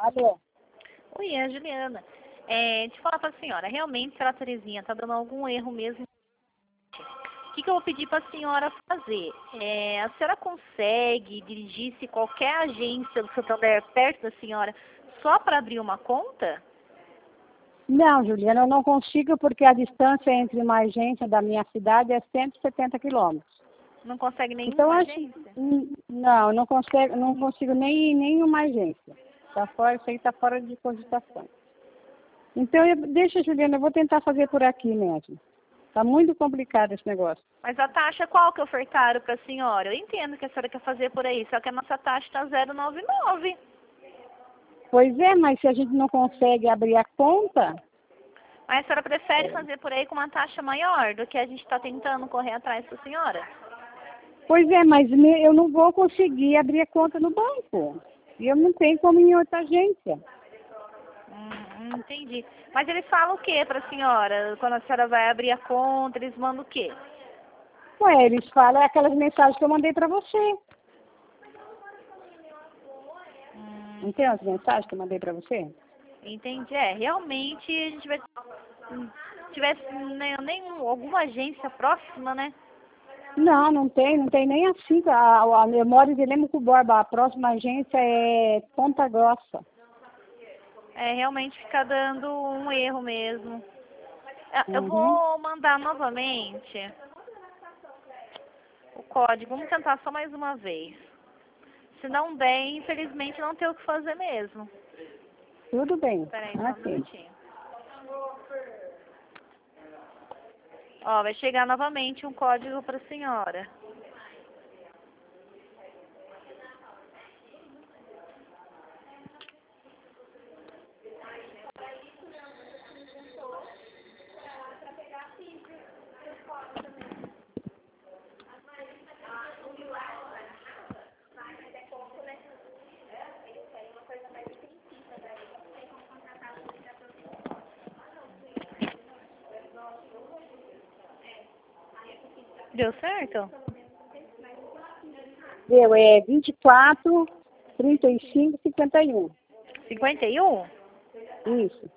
Alô? Oi, é a Juliana. Deixa eu falar para a senhora, realmente, se a Terezinha está dando algum erro mesmo, o que eu vou pedir para a senhora fazer? A senhora consegue dirigir-se qualquer agência do Santander perto da senhora só para abrir uma conta? Não, Juliana, eu não consigo porque a distância entre uma agência da minha cidade é 170 quilômetros. Não consegue nenhuma Então, agência? não, não consigo nenhuma agência. Tá fora, isso aí está fora de cogitação. Então, deixa, Juliana, eu vou tentar fazer por aqui mesmo. Está muito complicado esse negócio. Mas a taxa qual que ofertaram para a senhora? Eu entendo que a senhora quer fazer por aí, só que a nossa taxa está 0,99. Pois é, mas se a gente não consegue abrir a conta, Mas a senhora prefere fazer por aí com uma taxa maior do que a gente está tentando correr atrás para a senhora? pois é, mas eu não vou conseguir abrir a conta no banco. E eu não tenho como ir em outra agência. Entendi. Mas eles falam o que para a senhora? Quando a senhora vai abrir a conta, eles mandam o quê? Ué, eles falam aquelas mensagens que eu mandei para você. Não tem as mensagens que eu mandei para você? Entendi. Realmente a gente vai... tivesse alguma agência próxima, né? Não, não tem nem assim. Eu moro em Vilhena com Borba. A próxima agência é Ponta Grossa. Realmente fica dando um erro mesmo. Eu Uhum. vou mandar novamente o código. Vamos tentar só mais uma vez. Se não der, infelizmente não tem o que fazer mesmo. Tudo bem. Espera aí, só um Aqui. minutinho. Ó, vai chegar novamente um código para a senhora. Deu certo? Deu, 24, 35, 51. 51? Isso.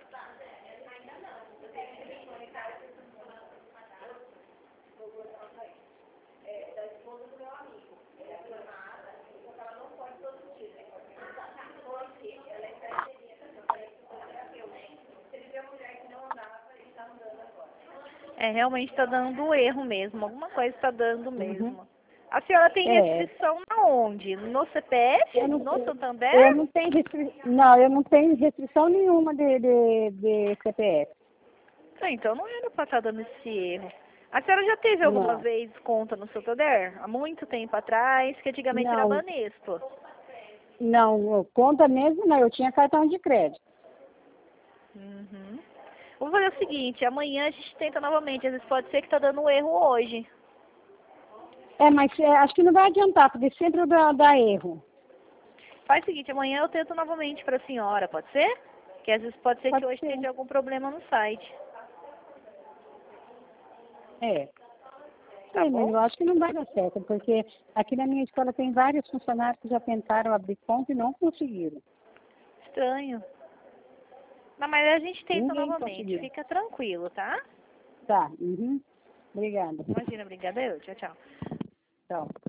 Realmente está dando um erro mesmo. Alguma coisa está dando mesmo. Uhum. A senhora tem É. restrição na onde? No CPF? No Santander? Eu não tenho eu não tenho restrição nenhuma de CPF. Então não era para estar dando esse erro. A senhora já teve alguma Não. vez conta no Santander? Há muito tempo atrás, que antigamente era Não, Banespa. não, conta mesmo não, eu tinha cartão de crédito. Uhum. Vamos fazer o seguinte, amanhã a gente tenta novamente. Às vezes pode ser que está dando um erro hoje. Mas acho que não vai adiantar, porque sempre dá erro. Faz o seguinte, amanhã eu tento novamente para a senhora, pode ser? Que às vezes pode ser que hoje tenha algum problema no site. Tá Mas bom? eu acho que não vai dar certo, porque aqui na minha escola tem vários funcionários que já tentaram abrir conta e não conseguiram. Estranho. Não, mas a gente tenta Ninguém novamente. conseguiu. Fica tranquilo, tá? Tá. Uhum. Obrigada. Imagina, obrigada eu. Tchau, tchau. Tchau.